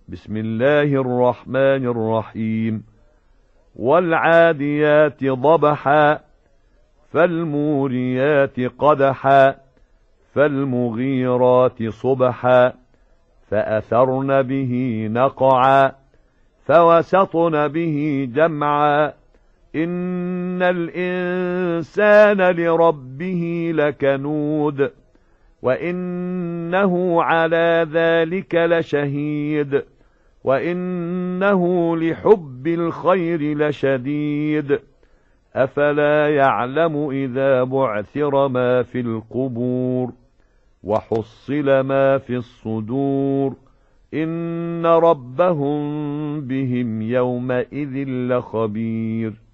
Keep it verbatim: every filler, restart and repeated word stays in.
بسم الله الرحمن الرحيم والعاديات ضبحا فالموريات قدحا فالمغيرات صبحا فأثرن به نقعا فوسطن به جمعا إن الإنسان لربه لكنود وإنه على ذلك لشهيد وإنه لحب الخير لشديد أفلا يعلم إذا بعثر ما في القبور وحصل ما في الصدور إن ربهم بهم يومئذ لخبير